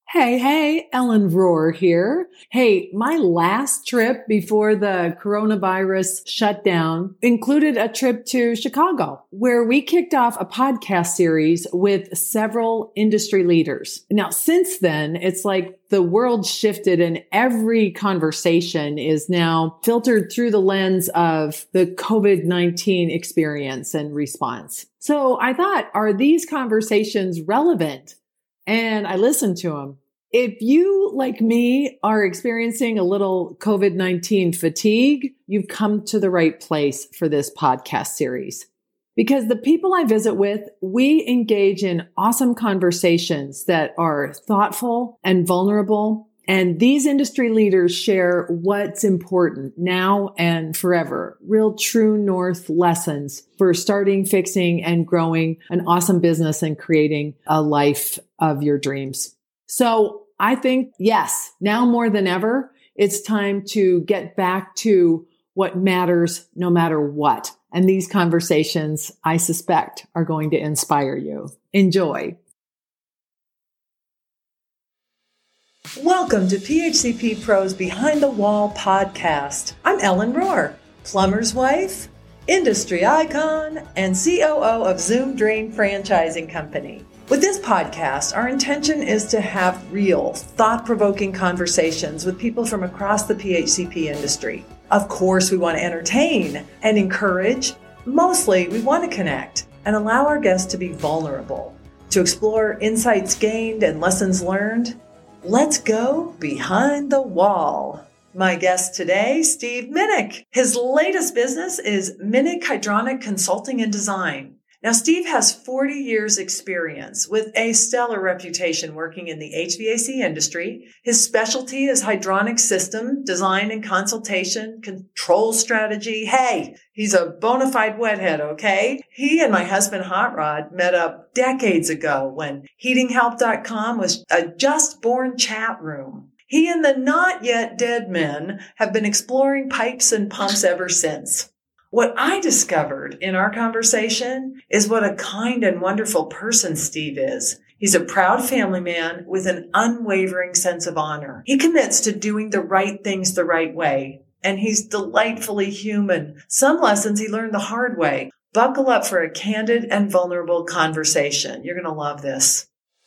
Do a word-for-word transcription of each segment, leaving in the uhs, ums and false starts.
Hey, hey, Ellen Rohr here. Hey, my last trip before the coronavirus shutdown included a trip to Chicago, where we kicked off a podcast series with several industry leaders. Now, since then, it's like the world shifted and every conversation is now filtered through the lens of the COVID nineteen experience and response. So I thought, are these conversations relevant? And I listened to them. If you, like me, are experiencing a little COVID nineteen fatigue, you've come to the right place for this podcast series. Because the people I visit with, we engage in awesome conversations that are thoughtful and vulnerable. And these industry leaders share what's important now and forever. Real true north lessons for starting, fixing, and growing an awesome business and creating a life of your dreams. So I think, yes, now more than ever, it's time to get back to what matters no matter what. And these conversations, I suspect, are going to inspire you. Enjoy. Welcome to P H C P Pro's Behind the Wall podcast. I'm Ellen Rohr, plumber's wife, industry icon, and C O O of Zoom Drain Franchising Company. With this podcast, our intention is to have real, thought-provoking conversations with people from across the P H C P industry. Of course, we want to entertain and encourage. Mostly, we want to connect and allow our guests to be vulnerable, to explore insights gained and lessons learned. Let's go behind the wall. My guest today, Steve Minnick. His latest business is Minnick Hydronic Consulting and Design. Now, Steve has forty years experience with a stellar reputation working in the H V A C industry. His specialty is hydronic system design and consultation, control strategy. Hey, he's a bona fide wethead, okay? He and my husband, Hot Rod, met up decades ago when heating help dot com was a just-born chat room. He and the not yet dead men have been exploring pipes and pumps ever since. What I discovered in our conversation is what a kind and wonderful person Steve is. He's a proud family man with an unwavering sense of honor. He commits to doing the right things the right way, and he's delightfully human. Some lessons he learned the hard way. Buckle up for a candid and vulnerable conversation. You're going to love this.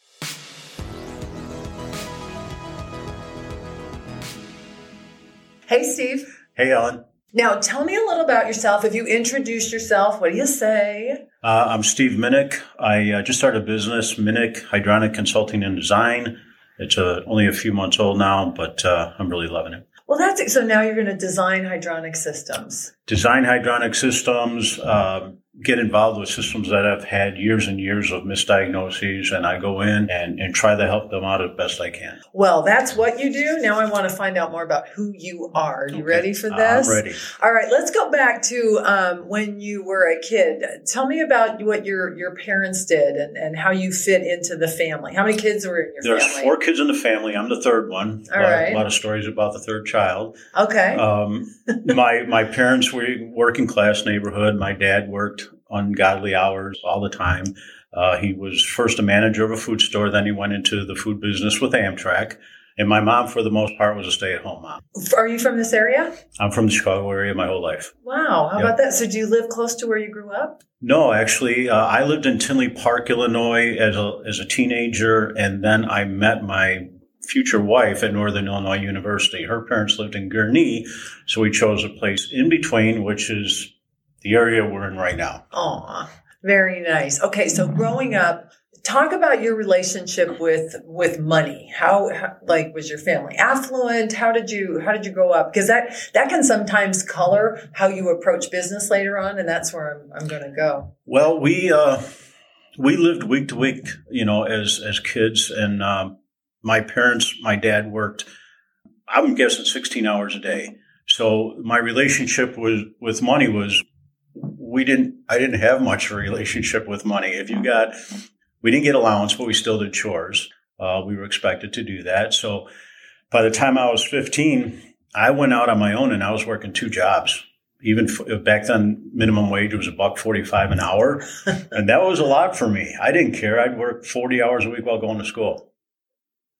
Hey, Steve. Hey, Ellen. Now, tell me a little about yourself. If you introduce yourself, what do you say? Uh, I'm Steve Minnick. I uh, just started a business, Minnick Hydronic Consulting and Design. It's uh, only a few months old now, but uh, I'm really loving it. Well, that's it. So now you're going to design hydronic systems. Design hydronic systems, uh, get involved with systems that have had years and years of misdiagnoses, and I go in and, and try to help them out as best I can. Well, that's what you do. Now I want to find out more about who you are. You okay. ready for this? I'm ready. All right, let's go back to um, when you were a kid. Tell me about what your, your parents did and, and how you fit into the family. How many kids were in your There's family? There's four kids in the family. I'm the third one. All a lot, right. A lot of stories about the third child. Okay. Um, my my parents were working class neighborhood. My dad worked ungodly hours all the time. Uh, he was first a manager of a food store. Then he went into the food business with Amtrak. And my mom, for the most part, was a stay-at-home mom. Are you from this area? I'm from the Chicago area my whole life. Wow. How yep. about that? So do you live close to where you grew up? No, actually. Uh, I lived in Tinley Park, Illinois as a, as a teenager. And then I met my future wife at Northern Illinois University. Her parents lived in Gurnee. So we chose a place in between, which is the area we're in right now. Oh, very nice. Okay, so growing up, talk about your relationship with with money. How, how like was your family affluent? How did you how did you grow up? Because that that can sometimes color how you approach business later on, and that's where I'm I'm going to go. Well, we uh, we lived week to week, you know, as as kids, and um, my parents, my dad worked, I'm guessing sixteen hours a day. So my relationship with with money was. We didn't, I didn't have much of a relationship with money. If you got, we didn't get allowance, but we still did chores. Uh, we were expected to do that. So by the time I was fifteen, I went out on my own and I was working two jobs. Even f- back then, minimum wage was a buck forty-five an hour. And that was a lot for me. I didn't care. I'd work forty hours a week while going to school.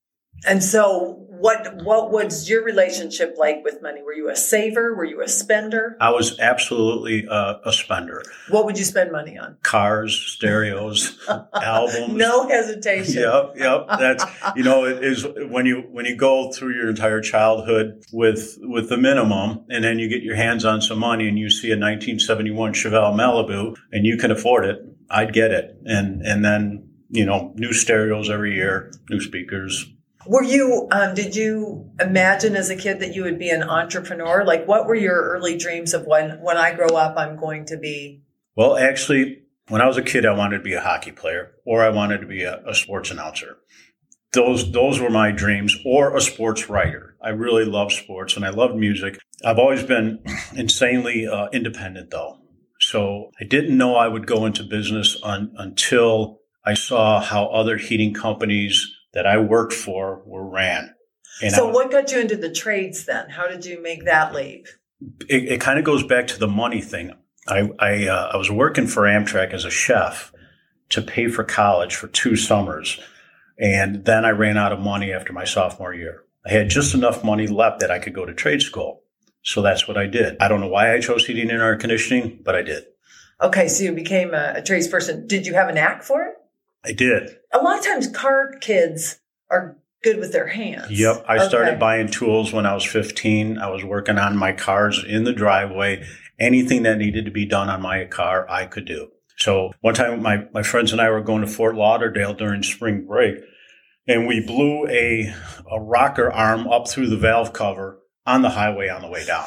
And so what what was your relationship like with money? Were you a saver? Were you a spender? I was absolutely a, a spender. What would you spend money on? Cars, stereos, albums. No hesitation. Yep, yep. That's, you know, it is when you when you go through your entire childhood with with the minimum, and then you get your hands on some money and you see a nineteen seventy-one Chevelle Malibu and you can afford it, I'd get it. And and then, you know, new stereos every year, new speakers. Were you, um, did you imagine as a kid that you would be an entrepreneur? Like, what were your early dreams of when, when I grow up, I'm going to be? Well, actually, when I was a kid, I wanted to be a hockey player, or I wanted to be a, a sports announcer. Those, those were my dreams, or a sports writer. I really love sports and I love music. I've always been insanely uh, independent though. So I didn't know I would go into business un, until I saw how other heating companies that I worked for were ran. And so was, what got you into the trades then? How did you make that leap? It, it kind of goes back to the money thing. I I, uh, I was working for Amtrak as a chef to pay for college for two summers. And then I ran out of money after my sophomore year. I had just enough money left that I could go to trade school. So that's what I did. I don't know why I chose heating and air conditioning, but I did. Okay, so you became a, a tradesperson. Did you have a knack for it? I did. A lot of times car kids are good with their hands. Yep. I okay. started buying tools when I was fifteen. I was working on my cars in the driveway. Anything that needed to be done on my car, I could do. So one time my, my friends and I were going to Fort Lauderdale during spring break, and we blew a, a rocker arm up through the valve cover on the highway on the way down.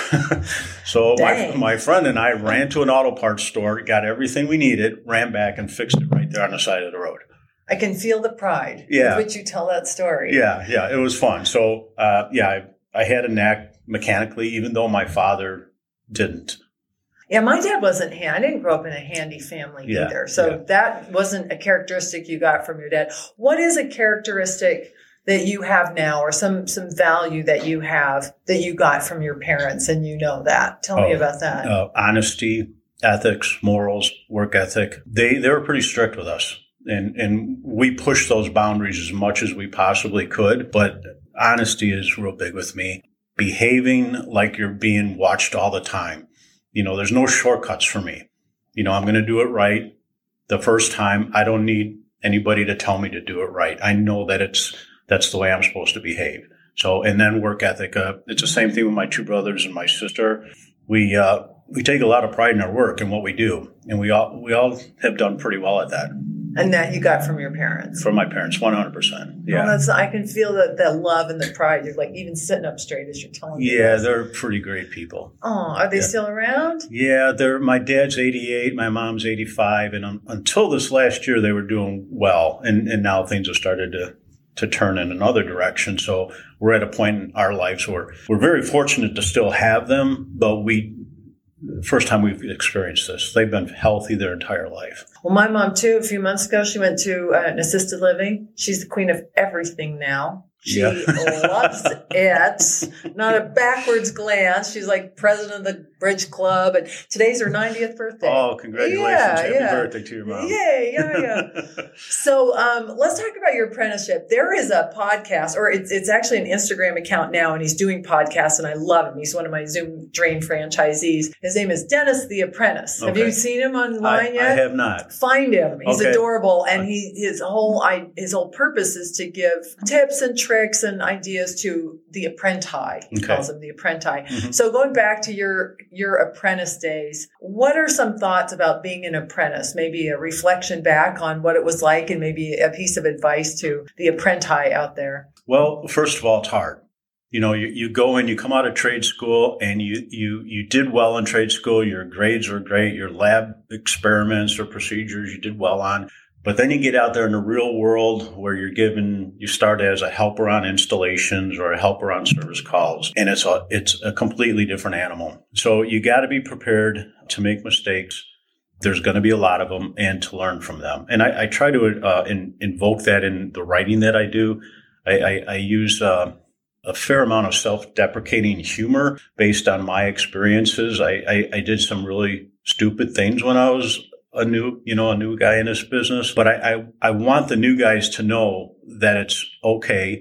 So my, my friend and I ran to an auto parts store, got everything we needed, ran back and fixed it right there on the side of the road. I can feel the pride yeah. with which you tell that story. Yeah, yeah, it was fun. So, uh, yeah, I, I had a knack mechanically, even though my father didn't. Yeah, my dad wasn't handy. I didn't grow up in a handy family yeah, either. So yeah. that wasn't a characteristic you got from your dad. What is a characteristic that you have now, or some, some value that you have that you got from your parents, and you know that? Tell oh, me about that. Uh, honesty, ethics, morals, work ethic. They they were pretty strict with us, and and we pushed those boundaries as much as we possibly could. But honesty is real big with me. Behaving like you're being watched all the time. You know, there's no shortcuts for me. You know, I'm going to do it right the first time. I don't need anybody to tell me to do it right. I know that it's that's the way I'm supposed to behave. So, and then work ethic. Uh, it's the same thing with my two brothers and my sister. We uh, we take a lot of pride in our work and what we do, and we all we all have done pretty well at that. And that you got from your parents? From my parents, one hundred percent. Yeah. Well, that's, I can feel that, that love and the pride. You're like even sitting up straight as you're telling me. Yeah, this. They're pretty great people. Oh, are they yeah. still around? Yeah, they're. My dad's eighty-eight, my mom's eighty-five, and um, until this last year, they were doing well, and, and now things have started to to turn in another direction. So we're at a point in our lives where we're very fortunate to still have them, but we. First time we've experienced this. They've been healthy their entire life. Well, my mom, too, a few months ago, she went to uh, an assisted living. She's the queen of everything now. She yeah. loves it. Not a backwards glance. She's like president of the Bridge Club. And today's her ninetieth birthday. Oh, congratulations. Yeah, Happy yeah. birthday to your mom. Yay, yeah, yeah. So um, let's talk about your apprenticeship. There is a podcast, or it's, it's actually an Instagram account now, and he's doing podcasts, and I love him. He's one of my Zoom Drain franchisees. His name is Dennis the Apprentice. Okay. Have you seen him online I, yet? I have not. Find him. He's okay. adorable, and he his whole I, his whole purpose is to give tips and tricks and ideas to the apprentice. He okay. calls them the apprentice. Mm-hmm. So going back to your your apprentice days, what are some thoughts about being an apprentice? Maybe a reflection back on what it was like, and maybe a piece of advice to the apprentice out there. Well, first of all, it's hard. You know, you, you go in, you come out of trade school, and you, you, you did well in trade school. Your grades were great. Your lab experiments or procedures you did well on. But then you get out there in the real world where you're given, you start as a helper on installations or a helper on service calls, and it's a, it's a completely different animal. So you got to be prepared to make mistakes. There's going to be a lot of them, and to learn from them. And I, I try to uh, in, invoke that in the writing that I do. I, I, I use uh, a fair amount of self-deprecating humor based on my experiences. I, I, I did some really stupid things when I was a new, you know, a new guy in this business. But I, I, I want the new guys to know that it's okay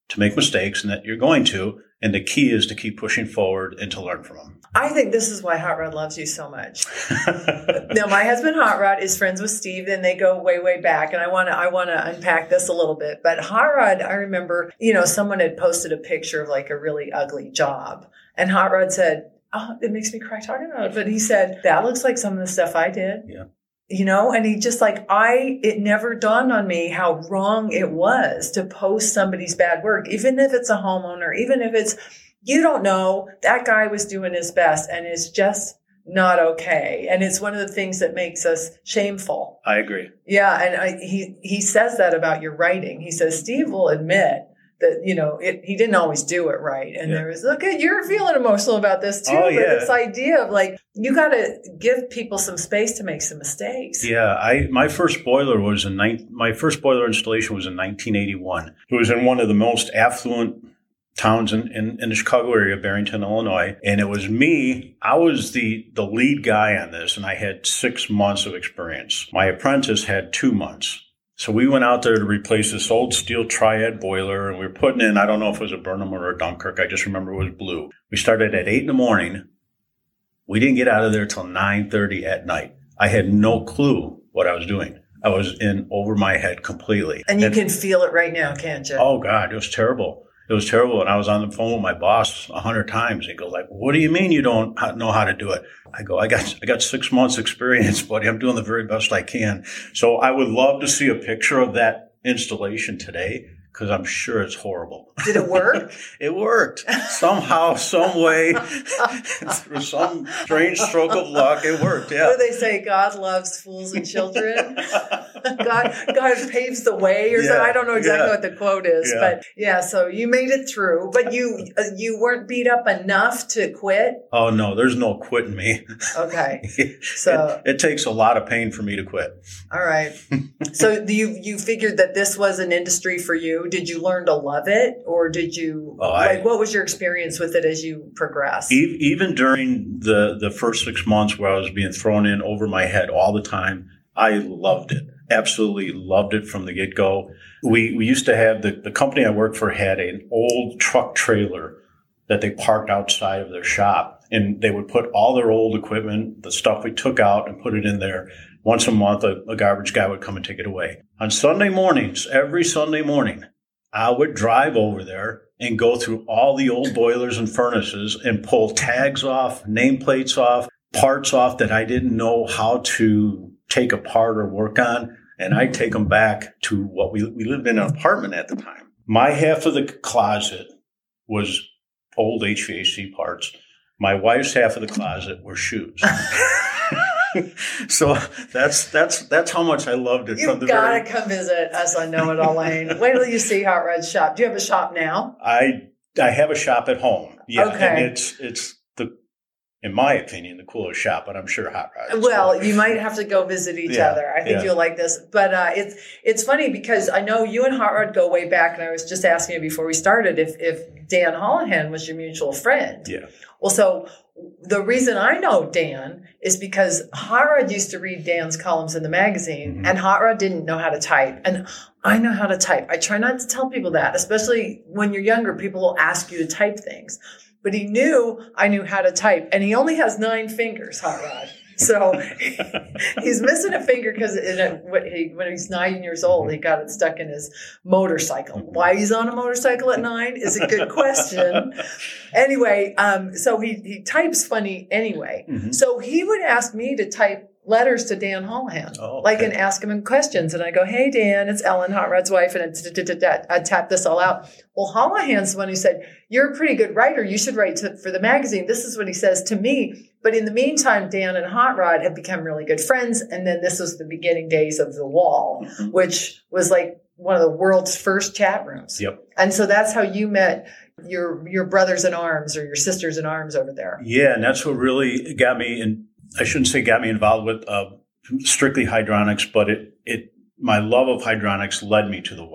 to make mistakes and that you're going to. And the key is to keep pushing forward and to learn from them. I think this is why Hot Rod loves you so much. Now, my husband Hot Rod is friends with Steve, and they go way, way back. And I want to, I want to unpack this a little bit. But Hot Rod, I remember, you know, someone had posted a picture of like a really ugly job, and Hot Rod said, "Oh, it makes me cry talking about it." But he said, "That looks like some of the stuff I did." Yeah. You know, and he just like, I, it never dawned on me how wrong it was to post somebody's bad work, even if it's a homeowner, even if it's, you don't know, that guy was doing his best and it's just not okay. And it's one of the things that makes us shameful. I agree. Yeah. And I, he, he says that about your writing. He says, Steve will admit that, you know, it, he didn't always do it right. And yeah. there was, look at, you're feeling emotional about this too. Oh, but yeah. this idea of like, you got to give people some space to make some mistakes. Yeah. I, my first boiler was in, nine, my first boiler installation was in nineteen eighty-one. It was in one of the most affluent towns in, in, in the Chicago area, Barrington, Illinois. And it was me. I was the, the lead guy on this, and I had six months of experience. My apprentice had two months. So we went out there to replace this old steel triad boiler, and we were putting in, I don't know if it was a Burnham or a Dunkirk. I just remember it was blue. We started at eight in the morning. We didn't get out of there till nine thirty at night. I had no clue what I was doing. I was in over my head completely. And you and, can feel it right now, can't you? Oh, God, it was terrible. It was terrible. And I was on the phone with my boss a hundred times. He goes like, "What do you mean you don't know how to do it?" I go, I got, I got six months experience, buddy. I'm doing the very best I can. So I would love to see a picture of that installation today, because I'm sure it's horrible. Did it work? It worked. Somehow, some way, through some strange stroke of luck, it worked. Yeah. What do they say? God loves fools and children. God, God paves the way, or yeah, something. I don't know exactly yeah. what the quote is, yeah. but yeah. So you made it through, but you uh, you weren't beat up enough to quit. Oh no, there's no quitting me. Okay, so it, it takes a lot of pain for me to quit. All right. So you you figured that this was an industry for you. Did you learn to love it, or did you oh, like? I, what was your experience with it as you progressed? E- even during the the first six months where I was being thrown in over my head all the time, I loved it. Absolutely loved it from the get-go. We we used to have, the, the company I worked for had an old truck trailer that they parked outside of their shop. And they would put all their old equipment, the stuff we took out, and put it in there. Once a month, a, a garbage guy would come and take it away. On Sunday mornings, every Sunday morning, I would drive over there and go through all the old boilers and furnaces and pull tags off, nameplates off, parts off that I didn't know how to take apart or work on. And I'd take them back to what we, we lived in an apartment at the time. My half of the closet was old H V A C parts. My wife's half of the closet were shoes. So that's that's that's how much I loved it. You've from the got to very... come visit us on Know It All Lane. Wait till you see Hot Rod's shop. Do you have a shop now? I I have a shop at home. Yeah, okay. And it's it's the, in my opinion, the coolest shop. But I'm sure Hot Rod. Well, cool. You might have to go visit each yeah, other. I think yeah. you'll like this. But uh, it's it's funny because I know you and Hot Rod go way back, and I was just asking you before we started if if Dan Holohan was your mutual friend. Yeah. Well, so the reason I know Dan is because Hot Rod used to read Dan's columns in the magazine, mm-hmm. and Hot Rod didn't know how to type. And I know how to type. I try not to tell people that, especially when you're younger. People will ask you to type things. But he knew I knew how to type, and he only has nine fingers, Hot Rod. So he's missing a finger because when he's nine years old, he got it stuck in his motorcycle. Why he's on a motorcycle at nine is a good question. Anyway, um, so he, he types funny anyway. Mm-hmm. So he would ask me to type letters to Dan Holohan, oh, okay. like, and ask him questions. And I go, "Hey, Dan, it's Ellen, Hot Rod's wife." And I tap this all out. Well, Holohan's the one who said, "You're a pretty good writer. You should write to, for the magazine." This is what he says to me. But in the meantime, Dan and Hot Rod have become really good friends. And then this was the beginning days of The Wall, mm-hmm. which was like one of the world's first chat rooms. Yep. And so that's how you met your your brothers in arms or your sisters in arms over there. Yeah, and that's what really got me in. I shouldn't say got me involved with uh, strictly hydronics, but it, it, my love of hydronics led me to The Wall.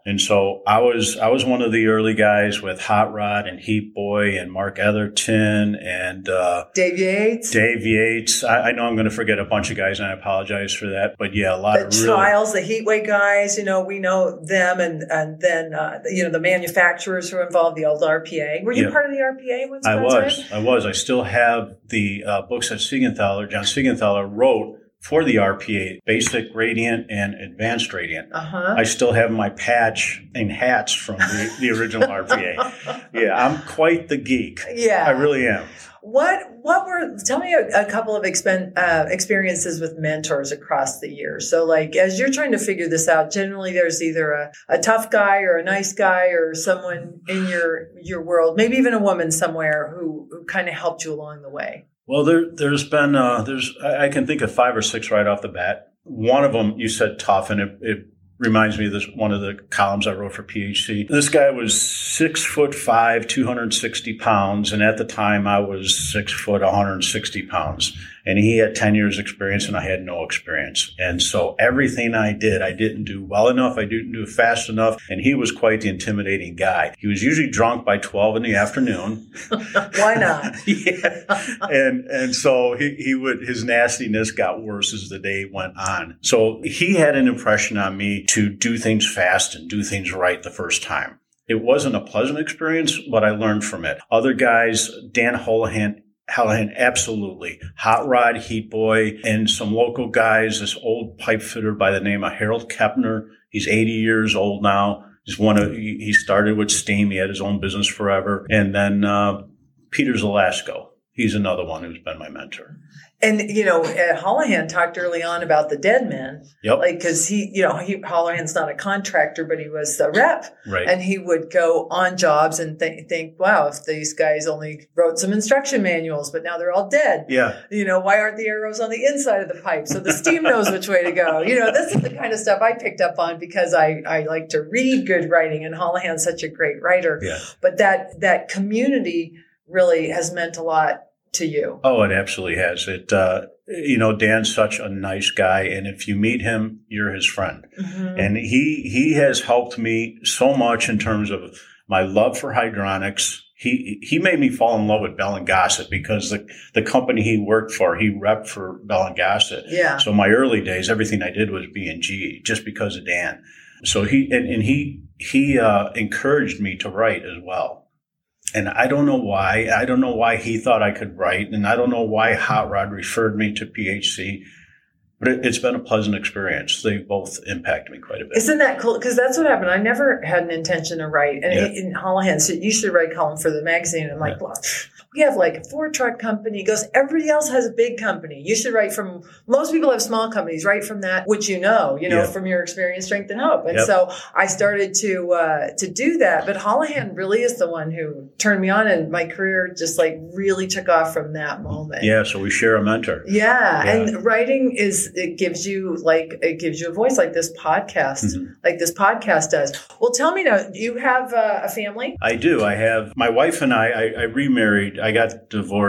And so I was I was one of the early guys with Hot Rod and Heat Boy and Mark Etherton and uh, Dave Yates. Dave Yates. I, I know I'm going to forget a bunch of guys, and I apologize for that. But yeah, a lot the of really Trials, the Heatway guys. You know, we know them, and and then uh, you know the manufacturers who are involved, the old R P A. Were you yeah. part of the R P A once? I was. Time? I was. I still have the uh, books that Siegenthaler, John Siegenthaler wrote for the R P A, Basic Radiant and Advanced Radiant. Uh-huh. I still have my patch and hats from the, the original R P A. Yeah, I'm quite the geek. Yeah. I really am. What what were, tell me a, a couple of expen, uh, experiences with mentors across the years. So like, as you're trying to figure this out, generally there's either a, a tough guy or a nice guy or someone in your, your world, maybe even a woman somewhere who, who kind of helped you along the way. Well, there, there's been, uh, there's, I, I can think of five or six right off the bat. One of them, you said tough, and it, it reminds me of this, one of the columns I wrote for P H C. This guy was six foot five, two hundred sixty pounds. And at the time I was six foot, one hundred sixty pounds. And he had ten years experience and I had no experience. And so everything I did, I didn't do well enough. I didn't do fast enough. And he was quite the intimidating guy. He was usually drunk by twelve in the afternoon. Why not? Yeah. And, and so he, he would, his nastiness got worse as the day went on. So he had an impression on me to do things fast and do things right the first time. It wasn't a pleasant experience, but I learned from it. Other guys, Dan Holohan, Hallahan, absolutely. Hot Rod, Heat Boy, and some local guys, this old pipe fitter by the name of Harold Kepner. He's eighty years old now. He's one of, he started with Steam. He had his own business forever. And then uh, Peter Zalasko. He's another one who's been my mentor. And, you know, Holohan talked early on about the dead men. Yep. Like, because he, you know, he, Holohan's not a contractor, but he was a rep. Right. And he would go on jobs and th- think, wow, if these guys only wrote some instruction manuals, but now they're all dead. Yeah. You know, why aren't the arrows on the inside of the pipe so the steam knows which way to go? You know, this is the kind of stuff I picked up on because I, I like to read good writing, and Holohan's such a great writer. Yeah. But that, that community really has meant a lot to you. Oh, it absolutely has. It, uh, you know, Dan's such a nice guy. And if you meet him, you're his friend. Mm-hmm. And he, he has helped me so much in terms of my love for hydronics. He, he made me fall in love with Bell and Gossett because the, the company he worked for, he repped for Bell and Gossett. Yeah. So my early days, everything I did was B and G just because of Dan. So he, and, and he, he, uh, encouraged me to write as well. And I don't know why. I don't know why he thought I could write. And I don't know why Hot Rod referred me to P H C. But it, it's been a pleasant experience. They both impact me quite a bit. Isn't that cool? Because that's what happened. I never had an intention to write. And Yeah. in Holohan said, you should write a column for the magazine. And I'm like, Yeah. well, we have like a Ford truck company. He goes, everybody else has a big company. You should write from, most people have small companies, write from that, which you know, you know, Yeah. from your experience, strength, and hope. And Yep. so I started to, uh, to do that. But Holohan really is the one who turned me on, and my career just like really took off from that moment. Yeah, so we share a mentor. Yeah. Yeah. And writing is, it gives you like, it gives you a voice like this podcast, Mhm. like this podcast does. Well, tell me now, do you have uh, a family? I do. I have my wife and I, I, I remarried. I got divorced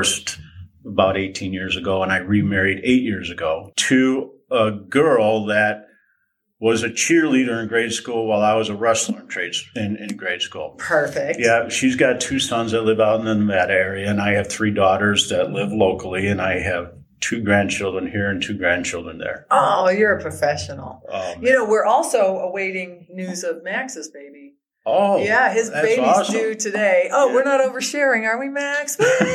about eighteen years ago, and I remarried eight years ago to a girl that was a cheerleader in grade school while I was a wrestler in, trades, in, in grade school. Perfect. Yeah, she's got two sons that live out in the Nevada area, and I have three daughters that live locally, and I have two grandchildren here and two grandchildren there. Oh, you're a professional. Um, You know, we're also awaiting news of Max's baby. oh, Yeah, his that's baby's awesome. due today. Oh, Yeah. we're not oversharing, are we, Max?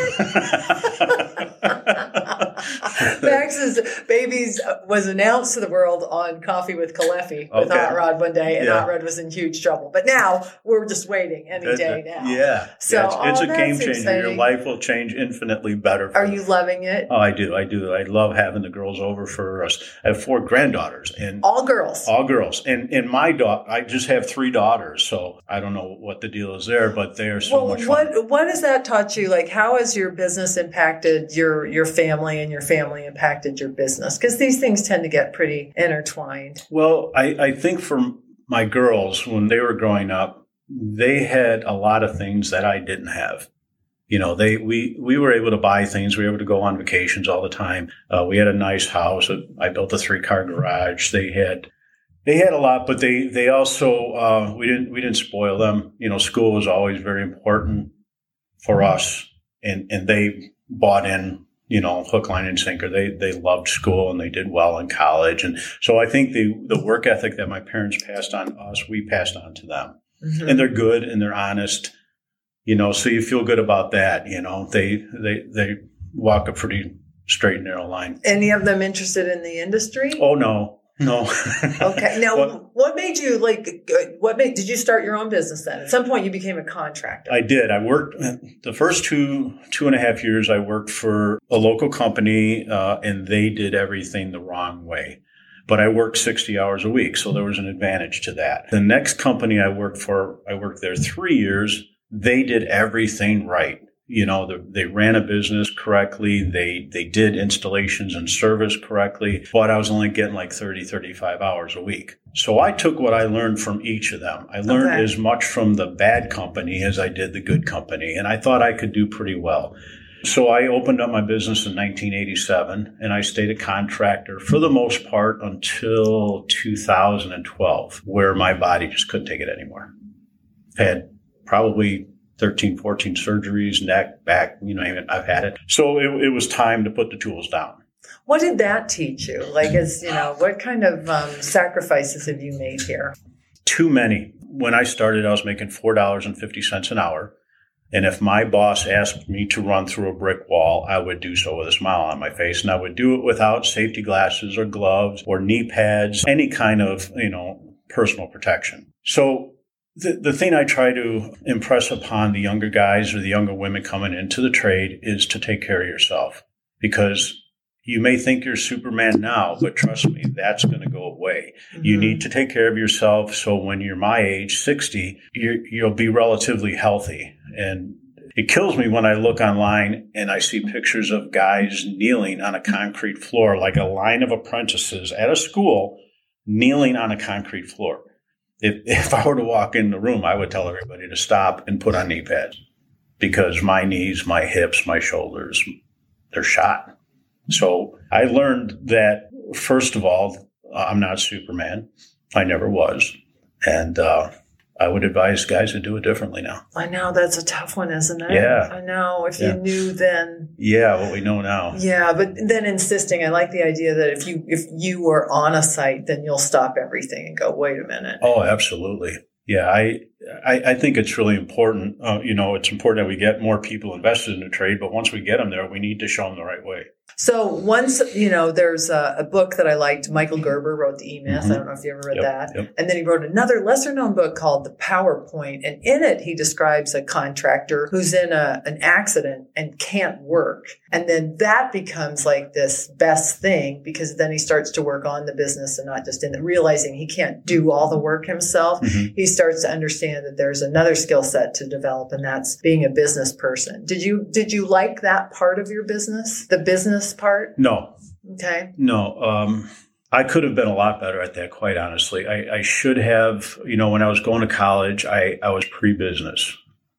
Max's baby's was announced to the world on Coffee with Kalefi with Okay. Hot Rod one day, and Yeah. Hot Rod was in huge trouble. But now we're just waiting any day now. Yeah. So, yeah, it's, it's oh, a game that's changer. Your exciting. life will change infinitely better. For Are you loving it? Oh, I do. I do. I love having the girls over for us. I have four granddaughters and All girls. all girls. And and my daughter, I just have three daughters, so I don't know what the deal is there, but they are so Well, much fun. what what has that taught you? Like, how has your business impacted your your family, and your family impacted your business? Because these things tend to get pretty intertwined. Well, I, I think for my girls, when they were growing up, they had a lot of things that I didn't have. You know, they we we were able to buy things. We were able to go on vacations all the time. Uh, we had a nice house. I built a three car garage. They had They had a lot, but they they also uh, we didn't we didn't spoil them. You know, school was always very important for us, and and they bought in. You know, hook, line, and sinker. They they loved school and they did well in college, and so I think the the work ethic that my parents passed on us, we passed on to them, mm-hmm. and they're good and they're honest. You know, so you feel good about that. You know, they they they walk a pretty straight and narrow line. Any of them interested in the industry? Oh no. No. Okay. Now, well, what made you like, what made, did you start your own business then? At some point you became a contractor. I did. I worked the first two, two and a half years I worked for a local company, uh, and they did everything the wrong way. But I worked sixty hours a week. So there was an advantage to that. The next company I worked for, I worked there three years. They did everything right. You know, the, they ran a business correctly. They they did installations and service correctly, but I was only getting like thirty, thirty-five hours a week. So I took what I learned from each of them. I learned okay. as much from the bad company as I did the good company, and I thought I could do pretty well. So I opened up my business in nineteen eighty-seven, and I stayed a contractor for the most part until two thousand twelve, where my body just couldn't take it anymore. Had probably thirteen, fourteen surgeries, neck, back, you know, I've had it. So it, it was time to put the tools down. What did that teach you? Like, as you know, what kind of um, sacrifices have you made here? Too many. When I started, I was making four dollars and fifty cents an hour. And if my boss asked me to run through a brick wall, I would do so with a smile on my face. And I would do it without safety glasses or gloves or knee pads, any kind of, you know, personal protection. So The the thing I try to impress upon the younger guys or the younger women coming into the trade is to take care of yourself, because you may think you're Superman now, but trust me, that's going to go away. Mm-hmm. You need to take care of yourself. So when you're my age, sixty, you're, you'll be relatively healthy. And it kills me when I look online and I see pictures of guys kneeling on a concrete floor, like a line of apprentices at a school kneeling on a concrete floor. If if I were to walk in the room, I would tell everybody to stop and put on knee pads, because my knees, my hips, my shoulders, they're shot. So I learned that, first of all, I'm not Superman. I never was. And uh, I would advise guys to do it differently now. I know that's a tough one, isn't it? Yeah. I know. If yeah. you knew then. Yeah, what we know now. Yeah, but then insisting, I like the idea that if you if you were on a site, then you'll stop everything and go, wait a minute. Oh, absolutely. Yeah, I I, I think it's really important. Uh, you know, it's important that we get more people invested in the trade, but once we get them there, we need to show them the right way. So once, you know, there's a, a book that I liked. Michael Gerber wrote The E-Myth. Mm-hmm. I don't know if you ever read yep, that. Yep. And then he wrote another lesser known book called The PowerPoint. And in it, he describes a contractor who's in a, an accident and can't work. And then that becomes like this best thing, because then he starts to work on the business and not just in the, realizing he can't do all the work himself. Mm-hmm. He starts to understand that there's another skill set to develop, and that's being a business person. Did you, did you like that part of your business? The business part? No. Okay. No. Um, I could have been a lot better at that, quite honestly. I, I should have, you know, when I was going to college, I, I was pre-business.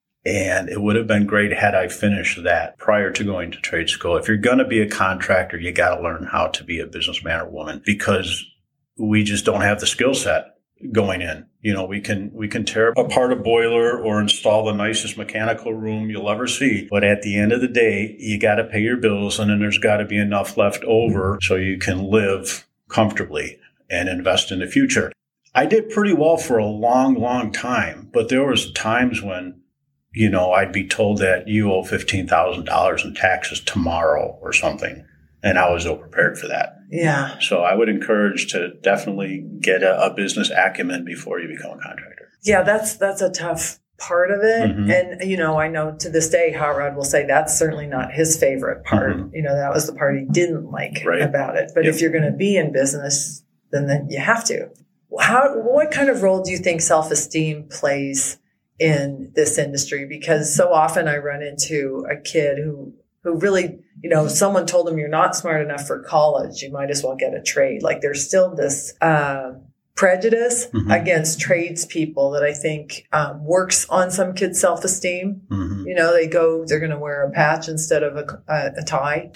And it would have been great had I finished that prior to going to trade school. If you're going to be a contractor, you got to learn how to be a businessman or woman, because we just don't have the skill set going in. You know, we can we can tear apart a boiler or install the nicest mechanical room you'll ever see. But at the end of the day, you got to pay your bills, and then there's got to be enough left over so you can live comfortably and invest in the future. I did pretty well for a long, long time, but there was times when, you know, I'd be told that you owe fifteen thousand dollars in taxes tomorrow or something. And I was ill prepared for that. Yeah. So I would encourage to definitely get a, a business acumen before you become a contractor. Yeah, that's that's a tough part of it. Mm-hmm. And, you know, I know to this day, Hot Rod will say that's certainly not his favorite part. Mm-hmm. You know, that was the part he didn't like right. about it. But yep. if you're going to be in business, then, then you have to. How? What kind of role do you think self-esteem plays in this industry? Because so often I run into a kid who who really, you know, someone told them you're not smart enough for college, you might as well get a trade. Like there's still this uh, prejudice mm-hmm. against tradespeople that I think um, works on some kids' self-esteem. Mm-hmm. You know, they go, they're going to wear a patch instead of a, a, a tie.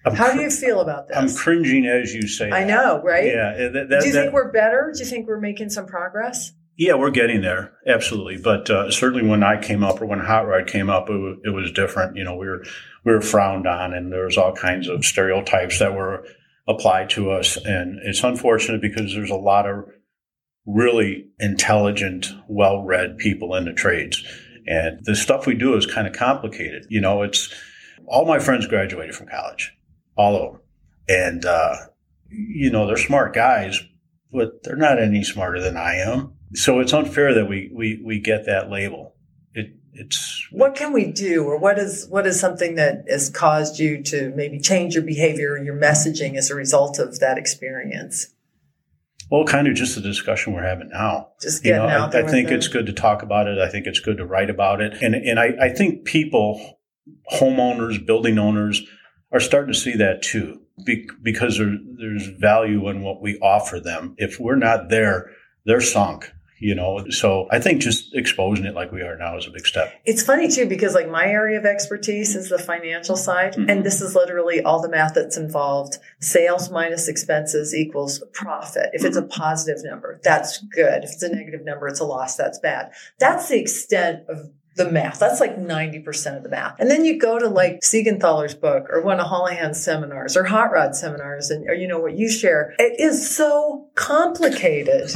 I'm How cr- do you feel about this? I'm cringing as you say I that. know, right? Yeah. That, that, do you that, think we're better? Do you think we're making some progress? Yeah, we're getting there. Absolutely. But uh, certainly when I came up or when Hot Rod came up, it, w- it was different. You know, we were, we were frowned on, and there was all kinds of stereotypes that were applied to us. And it's unfortunate because there's a lot of really intelligent, well-read people in the trades. And the stuff we do is kind of complicated. You know, it's all my friends graduated from college, all of them. And, uh, you know, they're smart guys, but they're not any smarter than I am. So it's unfair that we, we, we get that label. It, it's what can we do, or what is what is something that has caused you to maybe change your behavior or your messaging as a result of that experience? Well, kind of just the discussion we're having now. Just getting you know, out I, there. I think with it's good to talk about it. I think it's good to write about it. And and I, I think people, homeowners, building owners, are starting to see that too, be, because there, there's value in what we offer them. If we're not there, they're sunk. You know, so I think just exposing it like we are now is a big step. It's funny, too, because like my area of expertise is the financial side. Mm-hmm. And this is literally all the math that's involved. Sales minus expenses equals profit. If it's a positive number, that's good. If it's a negative number, it's a loss. That's bad. That's the extent of the math. That's like ninety percent of the math. And then you go to like Siegenthaler's book or one of Holohan's seminars or Hot Rod seminars, and or you know what you share. It is so complicated.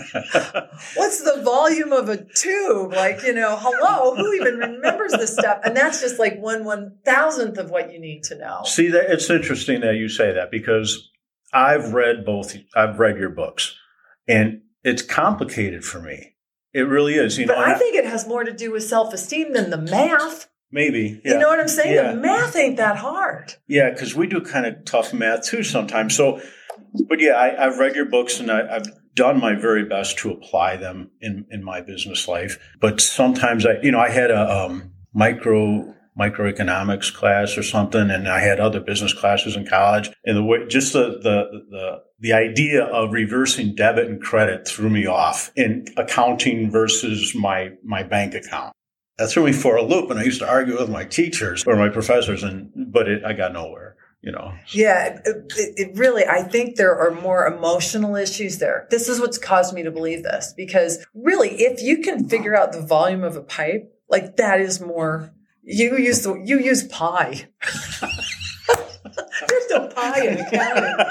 What's the volume of a tube? Like, you know, hello, who even remembers this stuff? And that's just like one one thousandth of what you need to know. See, that it's interesting that you say that, because I've read both. I've read your books, and it's complicated for me. It really is. You but know, I think it has more to do with self-esteem than the math. Maybe. Yeah. You know what I'm saying? Yeah. The math ain't that hard. Yeah, because we do kind of tough math too sometimes. So, but yeah, I, I've read your books, and I, I've done my very best to apply them in, in my business life. But sometimes I, you know, I had a um, micro microeconomics class or something, and I had other business classes in college, and the way just the the the the idea of reversing debit and credit threw me off in accounting versus my my bank account. That threw me for a loop, and I used to argue with my teachers or my professors, and but it, I got nowhere. You know. Yeah, it, it really, I think there are more emotional issues there. This is what's caused me to believe this, because really, if you can figure out the volume of a pipe, like that is more, you use the, you use pi. There's no pi in accounting.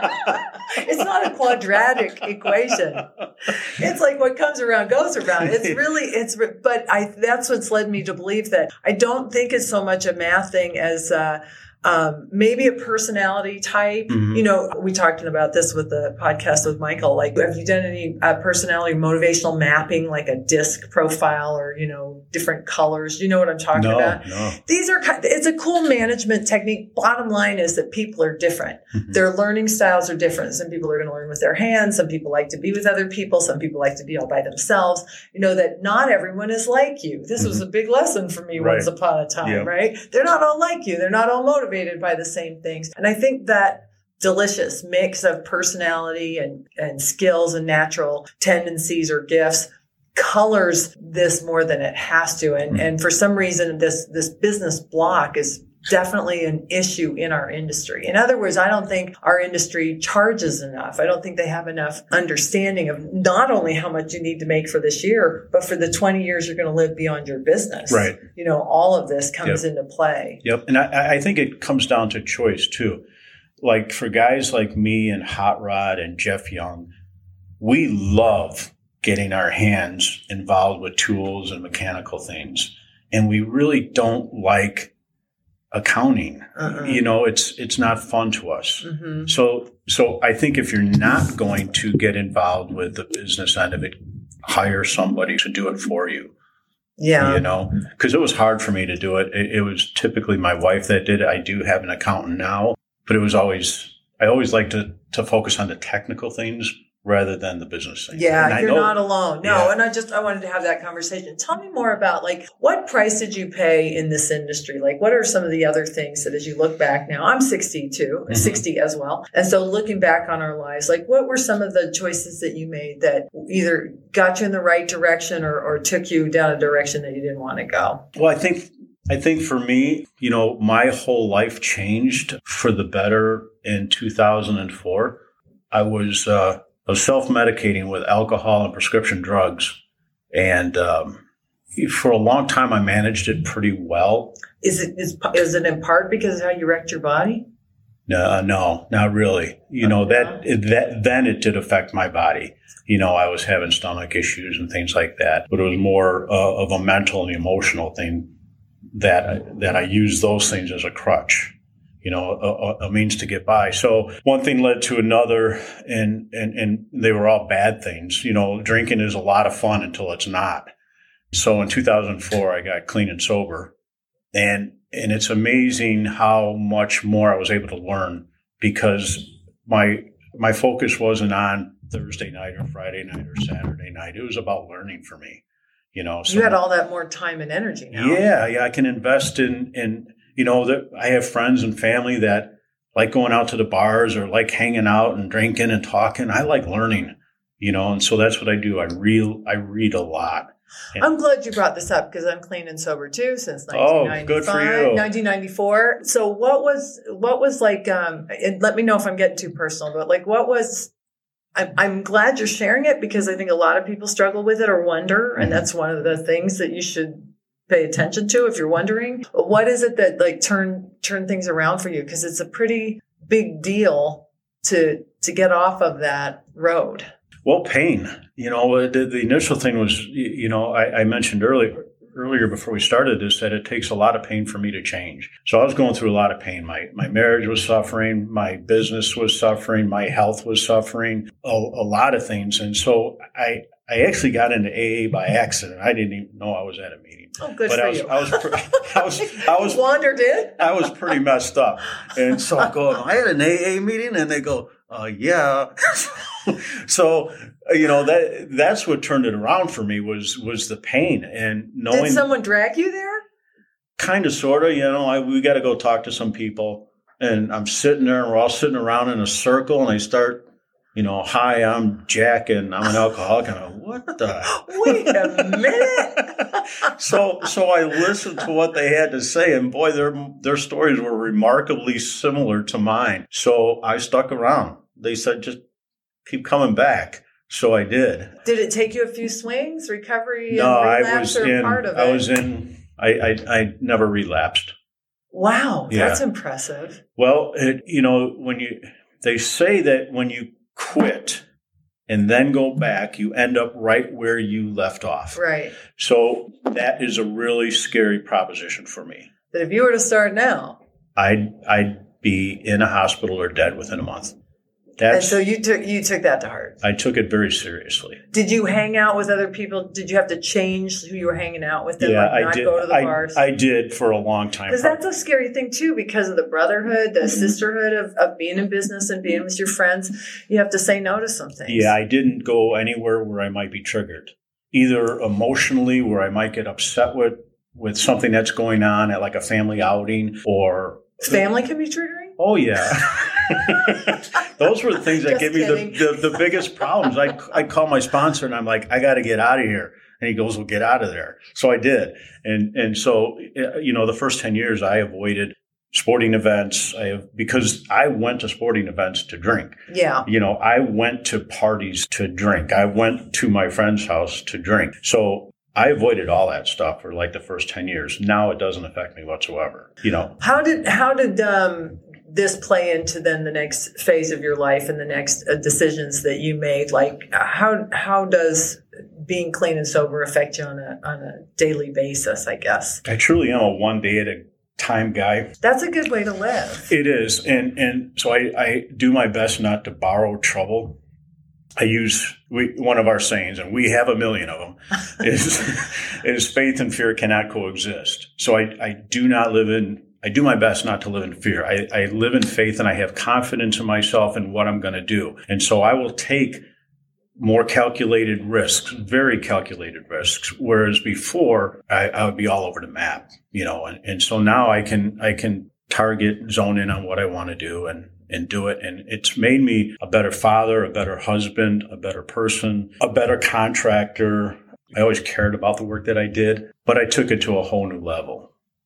It's not a quadratic equation. It's like what comes around goes around. It's really, it's, but I, that's what's led me to believe that I don't think it's so much a math thing as, uh, Um, maybe a personality type. Mm-hmm. You know, we talked about this with the podcast with Michael. Like, have you done any uh, personality motivational mapping, like a disc profile or, you know, different colors? Do you know what I'm talking no, about? No. These are, it's a cool management technique. Bottom line is that people are different. Mm-hmm. Their learning styles are different. Some people are going to learn with their hands. Some people like to be with other people. Some people like to be all by themselves. You know, that not everyone is like you. This mm-hmm. was a big lesson for me right. once upon a time, yep. right? They're not all like you. They're not all motivated by the same things. And I think that delicious mix of personality and, and skills and natural tendencies or gifts colors this more than it has to. And, and for some reason, this, this business block is definitely an issue in our industry. In other words, I don't think our industry charges enough. I don't think they have enough understanding of not only how much you need to make for this year, but for the twenty years you're going to live beyond your business. Right. You know, all of this comes yep. into play. Yep. And I, I think it comes down to choice too. Like for guys like me and Hot Rod and Jeff Young, we love getting our hands involved with tools and mechanical things. And we really don't like accounting. Uh-uh. You know, it's it's not fun to us. Mm-hmm. So so I think if you're not going to get involved with the business end of it, hire somebody to do it for you. Yeah. You know, because it was hard for me to do it. it. It was typically my wife that did it. I do have an accountant now, but it was always, I always like to, to focus on the technical things rather than the business thing. Yeah, you're know, not alone. No, yeah. and I just, I wanted to have that conversation. Tell me more about, like, what price did you pay in this industry? Like, what are some of the other things that as you look back now, I'm sixty-two, mm-hmm. sixty as well. And so looking back on our lives, like, what were some of the choices that you made that either got you in the right direction or, or took you down a direction that you didn't want to go? Well, I think I think for me, you know, my whole life changed for the better in two thousand four. I was, uh, I was self-medicating with alcohol and prescription drugs. And um, for a long time, I managed it pretty well. Is it is, is it in part because of how you wrecked your body? No, no, not really. You know, that, that then it did affect my body. You know, I was having stomach issues and things like that, but it was more uh, of a mental and emotional thing that, I, that I used those things as a crutch, you know, a, a means to get by. So one thing led to another, and, and, and they were all bad things. You know, drinking is a lot of fun until it's not. So in two thousand four, I got clean and sober. And and it's amazing how much more I was able to learn, because my my focus wasn't on Thursday night or Friday night or Saturday night. It was about learning for me, you know. So you had all that more time and energy now. Yeah, yeah. I can invest in, in you know, that I have friends and family that like going out to the bars or like hanging out and drinking and talking. I like learning, you know, and so that's what I do. I read, I read a lot. And I'm glad you brought this up, because I'm clean and sober too since oh, good for you. nineteen ninety-four. So what was what was like? Um, and let me know if I'm getting too personal, but like, what was? I'm, I'm glad you're sharing it, because I think a lot of people struggle with it or wonder, and that's one of the things that you should pay attention to if you're wondering. What is it that like turn turn things around for you? Because it's a pretty big deal to to get off of that road. Well, pain. You know, the, the initial thing was, you know, I, I mentioned earlier, earlier before we started this, that it takes a lot of pain for me to change. So I was going through a lot of pain. My my marriage was suffering. My business was suffering. My health was suffering. A, a lot of things. And so I I actually got into A A by accident. I didn't even know I was at a meeting. Oh, good but for I was, you. I was, I was, I was, wandered in. I was pretty messed up. And so I go, I had an A A meeting, and they go, uh, yeah. So, you know, that that's what turned it around for me was was the pain and knowing. Did someone drag you there? Kind of, sort of. You know, I, we got to go talk to some people, and I'm sitting there, and we're all sitting around in a circle, and I start, you know, hi, I'm Jack, and I'm an alcoholic. And I'm like, what the? Wait a minute. so, so I listened to what they had to say, and boy, their their stories were remarkably similar to mine. So I stuck around. They said, just keep coming back. So I did. Did it take you a few swings, recovery, no, and I relapse, was or in. part of it? I was in. I, I I never relapsed. Wow, Yeah. that's impressive. Well, it, you know, when you they say that when you quit and then go back, you end up right where you left off. Right. So that is a really scary proposition for me. That if you were to start now, I'd I'd be in a hospital or dead within a month. and That's, so you took you took that to heart. I took it very seriously. Did you hang out with other people? Did you have to change who you were hanging out with? And Yeah, like I not did. go to the I, bars? I did for a long time. Because that's a scary thing too, because of the brotherhood, the Mm-hmm. sisterhood of, of being in business and being with your friends. You have to say no to some things. Yeah, I didn't go anywhere where I might be triggered, either emotionally, where I might get upset with with something that's going on at like a family outing, or Family can be triggering? oh yeah. Those were the things that Just gave me kidding. the, the, the biggest problems. I I call my sponsor and I'm like, I got to get out of here. And he goes, well, get out of there. So I did. And and so, you know, the first ten years I avoided sporting events. I have, because I went to sporting events to drink. Yeah. You know, I went to parties to drink. I went to my friend's house to drink. So I avoided all that stuff for like the first ten years. Now it doesn't affect me whatsoever. You know, How did how did um, this play into then the next phase of your life and the next uh, decisions that you made? Like how how does being clean and sober affect you on a on a daily basis? I guess I truly am a one day at a time guy. that's a good way to live. It is. And and so I, I do my best not to borrow trouble. I use we, one of our sayings, and we have a million of them, is, is faith and fear cannot coexist. So I, I do not live in, I do my best not to live in fear. I, I live in faith, and I have confidence in myself and what I'm going to do. And so I will take more calculated risks, very calculated risks, whereas before I, I would be all over the map, you know, and, and so now I can, I can target, zone in on what I want to do and, and do it. And it's made me a better father, a better husband, a better person, a better contractor. I always cared about the work that I did, but I took it to a whole new level.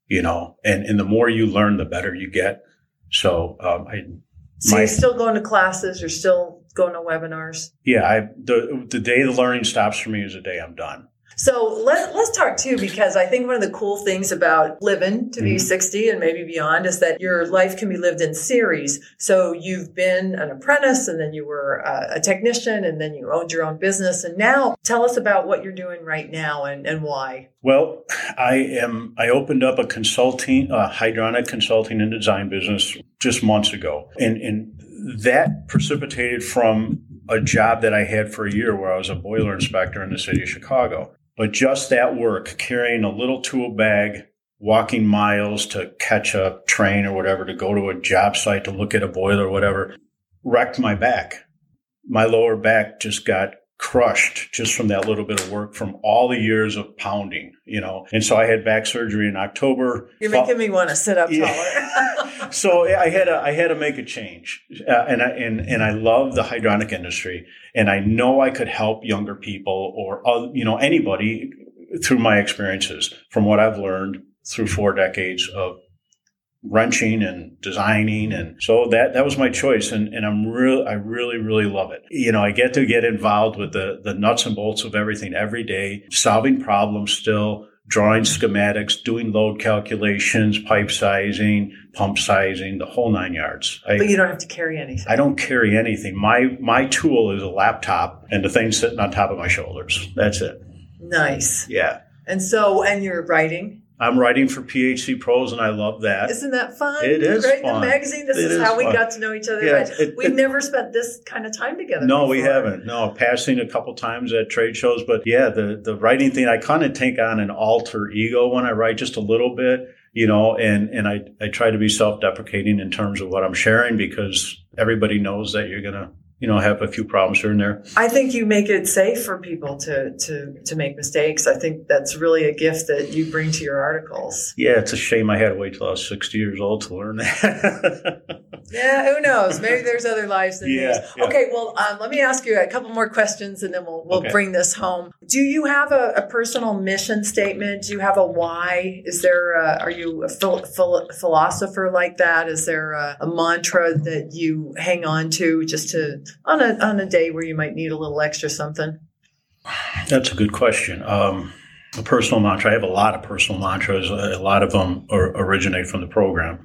you know, and, and the more you learn, the better you get. So, um, I, so my, you're still going to classes, you're still going to webinars. Yeah. I, the, the day the learning stops for me is the day I'm done. So let, let's talk too, because I think one of the cool things about living to be mm-hmm. sixty and maybe beyond is that your life can be lived in series. So you've been an apprentice, and then you were a, a technician, and then you owned your own business. And now tell us about what you're doing right now and, and why. Well, I am, I opened up a consulting, uh, hydronic consulting and design business just months ago. And, and that precipitated from a job that I had for a year where I was a boiler inspector in the city of Chicago. But just that work, carrying a little tool bag, walking miles to catch a train or whatever, to go to a job site to look at a boiler or whatever, wrecked my back. My lower back just got crushed just from that little bit of work from all the years of pounding, you know. And so I had back surgery in October. You're making me want to sit up taller. Yeah. So I had to, I had to make a change. Uh, and, I, and, and I love the hydronic industry. And I know I could help younger people or, uh, you know, anybody through my experiences from what I've learned through four decades of wrenching and designing. And so that, that was my choice. And, and I'm real, I really, really love it. You know, I get to get involved with the, the nuts and bolts of everything every day, solving problems still, drawing schematics, doing load calculations, pipe sizing, pump sizing, the whole nine yards. I, but you don't have to carry anything. I don't carry anything. My, my tool is a laptop and the thing sitting on top of my shoulders. That's it. Nice. Yeah. And so, and you're writing? I'm writing for P H C Pros, and I love that. Isn't that fun? It is writing fun. a magazine. This it is how is we fun. got to know each other. Yeah, it, We've it, never spent this kind of time together. No, before. we haven't. No, passing a couple times at trade shows. But yeah, the, the writing thing, I kind of take on an alter ego when I write just a little bit, you know, and, and I, I try to be self-deprecating in terms of what I'm sharing because everybody knows that you're going to, you know, have a few problems here and there. I think you make it safe for people to, to, to make mistakes. I think that's really a gift that you bring to your articles. Yeah, it's a shame I had to wait till I was sixty years old to learn that. Yeah, who knows? Maybe there's other lives than yeah, these. Yeah. Okay, well, um, let me ask you a couple more questions and then we'll we'll okay. bring this home. Do you have a, a personal mission statement? Do you have a why? Is there a, are you a phil- phil- philosopher like that? Is there a, a mantra that you hang on to just to on a on a day where you might need a little extra something? That's a good question. Um, a personal mantra. I have a lot of personal mantras. A lot of them are, originate from the program.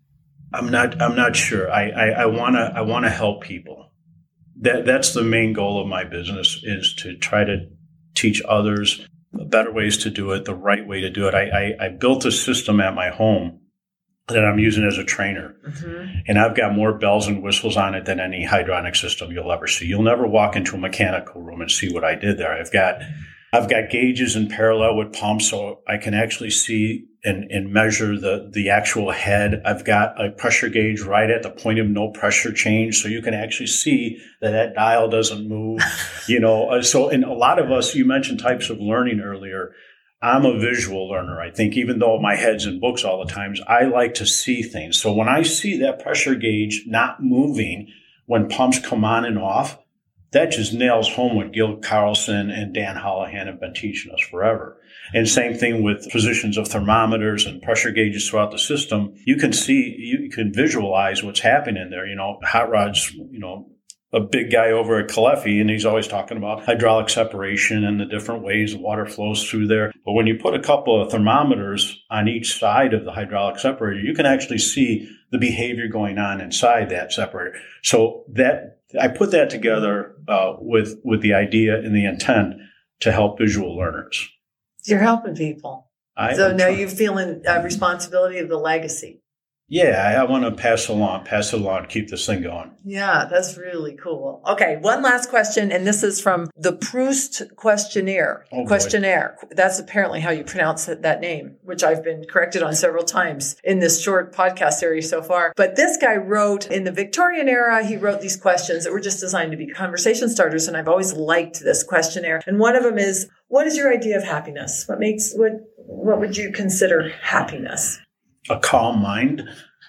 I'm not. I'm not sure. I. I want to. I want to help people. That. That's the main goal of my business is to try to teach others better ways to do it, the right way to do it. I. I, I built a system at my home that I'm using as a trainer, mm-hmm. and I've got more bells and whistles on it than any hydronic system you'll ever see. You'll never walk into a mechanical room and see what I did there. I've got. I've got gauges in parallel with pumps, so I can actually see and, and measure the, the actual head. I've got a pressure gauge right at the point of no pressure change, so you can actually see that that dial doesn't move. You know, so and a lot of us, you mentioned types of learning earlier. I'm a visual learner. I think even though my head's in books all the times, I like to see things. So when I see that pressure gauge not moving when pumps come on and off, that just nails home what Gil Carlson and Dan Holohan have been teaching us forever. And same thing with positions of thermometers and pressure gauges throughout the system. You can see, you can visualize what's happening there. You know, Hot Rod's, you know, a big guy over at Caleffi, and he's always talking about hydraulic separation and the different ways the water flows through there. But when you put a couple of thermometers on each side of the hydraulic separator, you can actually see the behavior going on inside that separator. So that I put that together uh, with with the idea and the intent to help visual learners. You're helping people. I so now you're feeling uh, responsibility of the legacy. Yeah, I, I want to pass along, pass it along, keep this thing going. Yeah, that's really cool. Okay, one last question, and this is from the Proust questionnaire. Oh, questionnaire. Boy. That's apparently how you pronounce that, that name, which I've been corrected on several times in this short podcast series so far. But this guy wrote in the Victorian era, he wrote these questions that were just designed to be conversation starters, and I've always liked this questionnaire. And one of them is, what is your idea of happiness? What makes what what would you consider happiness? A calm mind.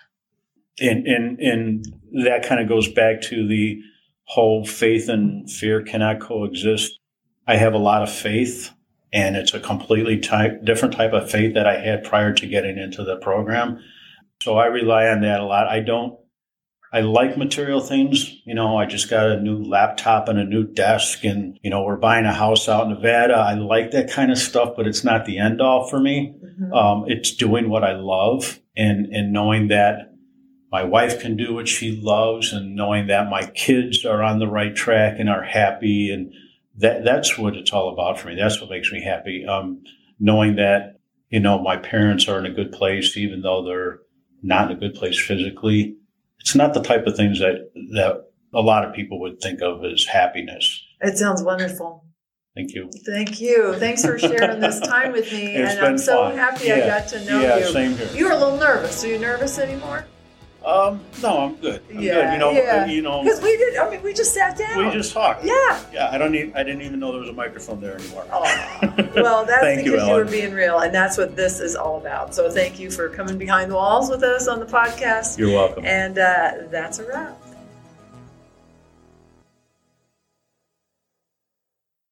And, and, and that kind of goes back to the whole faith and fear cannot coexist. I have a lot of faith and it's a completely type, different type of faith that I had prior to getting into the program. So I rely on that a lot. I don't, I like material things. You know, I just got a new laptop and a new desk, and, you know, we're buying a house out in Nevada. I like that kind of stuff, but it's not the end all for me. Mm-hmm. Um, it's doing what I love, and, and knowing that my wife can do what she loves, and knowing that my kids are on the right track and are happy. And that that's what it's all about for me. That's what makes me happy. Um, knowing that, you know, my parents are in a good place, even though they're not in a good place physically. It's not the type of things that, that a lot of people would think of as happiness. It sounds wonderful. Thank you. Thank you. Thanks for sharing this time with me. It's and been I'm so fun. happy yeah. I got to know yeah, you. Yeah, same here. You were a little nervous. Are you nervous anymore? Um, no, I'm good. I'm yeah, good. You know, yeah. you know, because we did. I mean, we just sat down. We just talked. Yeah, yeah. I don't need. I didn't even know there was a microphone there anymore. Oh, well, that's Thank because you, you, Ellen. were being real, and that's what this is all about. So, thank you for coming behind the walls with us on the podcast. You're welcome. And uh, that's a wrap.